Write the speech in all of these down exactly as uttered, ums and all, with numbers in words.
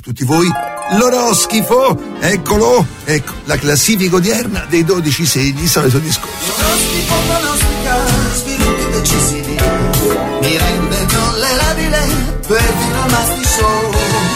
tutti voi l'oroscifo, eccolo, ecco, la classifica odierna dei dodici segni, solito discorso. L'oroscifo pronostica sviluppi decisivi, mi rende tollerabile perfino il mastiso.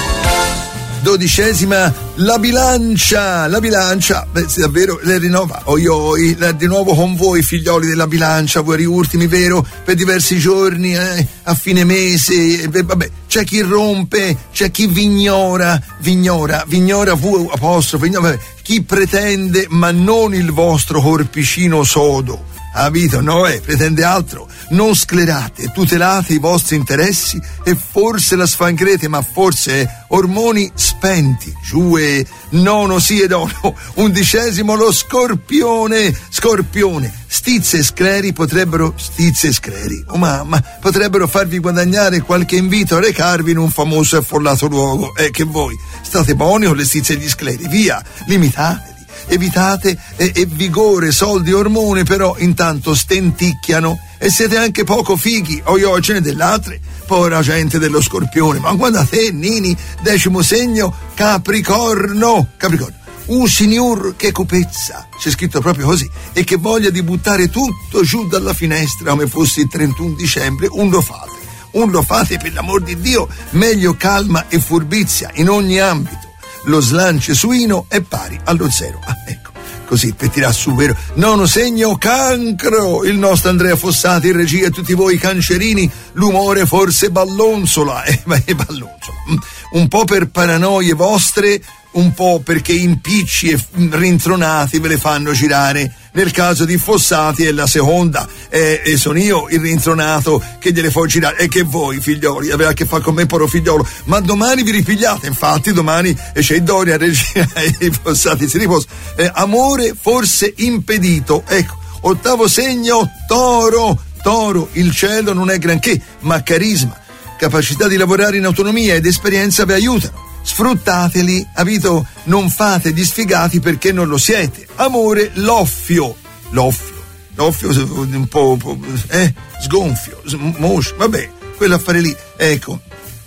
Dodicesima, la bilancia, la bilancia, beh, davvero le rinnova, oi oi, la, di nuovo con voi figlioli della bilancia, voi riultimi, vero, per diversi giorni, eh, a fine mese, eh, vabbè, c'è chi rompe, c'è chi vignora, vignora, vignora, v apostrofo, vignora, vabbè, chi pretende ma non il vostro corpicino sodo. Capito? No, eh, pretende altro. Non sclerate, tutelate i vostri interessi e forse la sfancherete, ma forse eh, ormoni spenti. Giù e nono sì ed nono. Undicesimo lo scorpione. Scorpione. Stizze e scleri potrebbero, stizze e scleri, oh mamma, potrebbero farvi guadagnare qualche invito a recarvi in un famoso e affollato luogo. E eh, che voi state buoni con le stizze e gli scleri, via, limitateli. Evitate e, e vigore, soldi, ormoni, però intanto stenticchiano e siete anche poco fighi. Oi oi, ce ne dell'altre, povera gente dello scorpione. Ma guarda te, Nini, decimo segno, Capricorno. Capricorno. Un signor che cupezza, c'è scritto proprio così, e che voglia di buttare tutto giù dalla finestra come fosse il trentuno dicembre, un lo fate. Un lo fate per l'amor di Dio, meglio calma e furbizia in ogni ambito. Lo slancio suino è pari allo zero. Ah, ecco, così per tirar su, vero? Nono segno, Cancro. Il nostro Andrea Fossati in regia e tutti voi cancerini, l'umore forse ballonzola. Eh, ma è ballonzola. Un po' per paranoie vostre, un po' perché impicci e rintronati ve le fanno girare. Nel caso di Fossati è la seconda, e, e sono io il rintronato che gliele fa girare. E che voi, figlioli, aveva a che fare con me, poro figliolo. Ma domani vi ripigliate, infatti, domani c'è Doria, regia e i Fossati si riposa. Eh, amore forse impedito. Ecco, ottavo segno, Toro. Toro, il cielo non è granché, ma carisma, capacità di lavorare in autonomia ed esperienza vi aiutano. Sfruttateli, capito? Non fate gli sfigati perché non lo siete. Amore, l'offio. L'offio. L'offio un po', un po' eh, sgonfio, moscio, vabbè, quell'affare lì, ecco.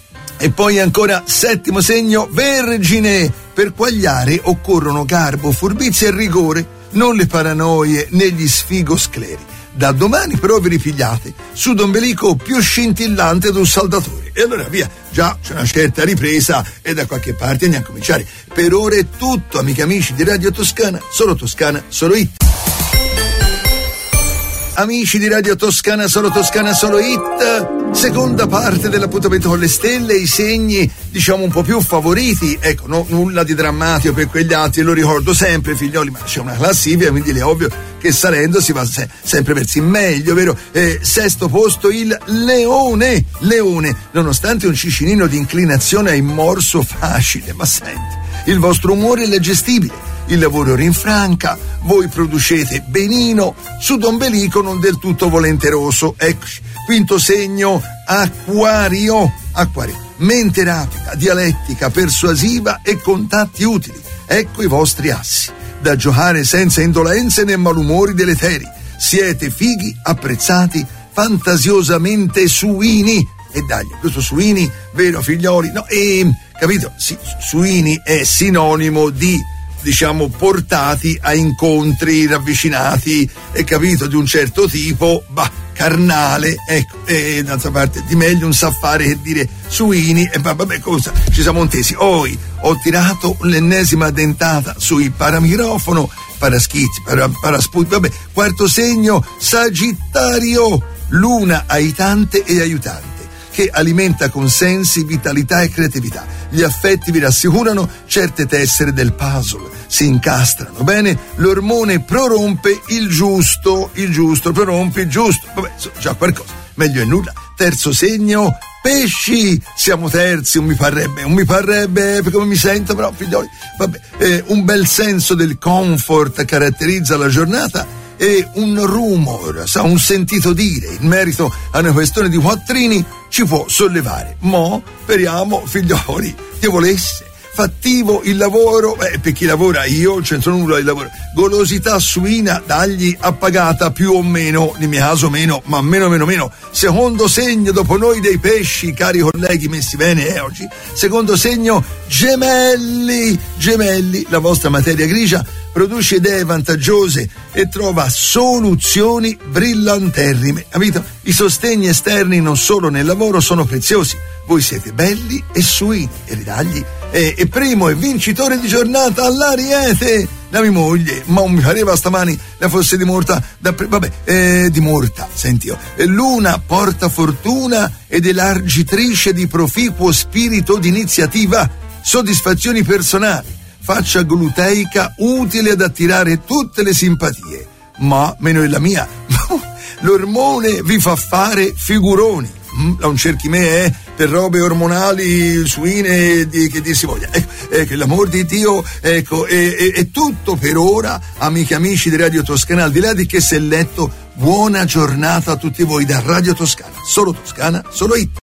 E poi ancora settimo segno, Vergine. Per quagliare occorrono garbo, furbizia e rigore, non le paranoie né gli sfigoscleri. Da domani però vi ripigliate su d'ombelico più scintillante d'un saldatore. E allora via, già c'è una certa ripresa e da qualche parte andiamo a cominciare. Per ora è tutto, amici amici di Radio Toscana, solo Toscana, solo hit. Amici di Radio Toscana, solo Toscana, solo hit, seconda parte dell'appuntamento con le stelle, i segni diciamo un po' più favoriti, ecco, no, nulla di drammatico per quegli altri, lo ricordo sempre figlioli, ma c'è una classifica, quindi è ovvio che salendo si va se- sempre verso il meglio, vero? Eh, sesto posto il Leone, Leone, nonostante un cicinino di inclinazione ai morso facile, ma senti, il vostro umore è gestibile. Il lavoro rinfranca, voi producete benino, su d'ombelico non del tutto volenteroso. Eccoci, quinto segno, Acquario, Acquario, mente rapida, dialettica, persuasiva e contatti utili. Ecco i vostri assi, da giocare senza indolenze né malumori deleteri. Siete fighi, apprezzati, fantasiosamente suini. E dai, questo suini, vero figlioli? No, e, capito? Sì, suini è sinonimo di, diciamo, portati a incontri ravvicinati, e capito, di un certo tipo, bah, carnale, ecco, e d'altra parte di meglio un sa fare che dire suini, e vabbè, cosa, ci siamo intesi. Poi ho tirato l'ennesima dentata sui paramicrofono, paraschizzi, para, parasputi, vabbè, quarto segno, Sagittario, luna aiutante e aiutante, che alimenta consensi, vitalità e creatività. Gli affetti vi rassicurano, certe tessere del puzzle si incastrano bene, l'ormone prorompe il giusto, il giusto prorompe il giusto, vabbè, già qualcosa, meglio è nulla. Terzo segno, Pesci, siamo terzi, un mi parrebbe, un mi parrebbe, come mi sento però figlioli, vabbè, eh, un bel senso del comfort caratterizza la giornata e un rumor, sa, un sentito dire in merito a una questione di quattrini ci può sollevare. Mo, speriamo, figlioli, che volesse, fattivo il lavoro, beh, per chi lavora io non c'entro nulla di lavoro. Golosità suina dagli appagata più o meno, nel mio caso meno, ma meno meno meno. Secondo segno dopo noi dei pesci, cari colleghi messi bene eh, oggi. Secondo segno gemelli, gemelli, la vostra materia grigia produce idee vantaggiose e trova soluzioni brillanterrime, capito? I sostegni esterni non solo nel lavoro sono preziosi. Voi siete belli e suini e ridagli e, e primo e vincitore di giornata all'Ariete, la mia moglie, ma non mi pareva stamani la fosse di morta, da pre- vabbè, eh, di morta, senti io. Luna porta fortuna ed elargitrice di proficuo spirito d'iniziativa, soddisfazioni personali, faccia gluteica utile ad attirare tutte le simpatie, ma meno la mia, l'ormone vi fa fare figuroni. Mm, non cerchi me eh, per robe ormonali suine di, che dir si voglia, ecco, eh, che l'amor di Dio, ecco, è, è, è tutto per ora, amiche e amici di Radio Toscana, al di là di che si è letto. Buona giornata a tutti voi da Radio Toscana, solo Toscana, solo hit.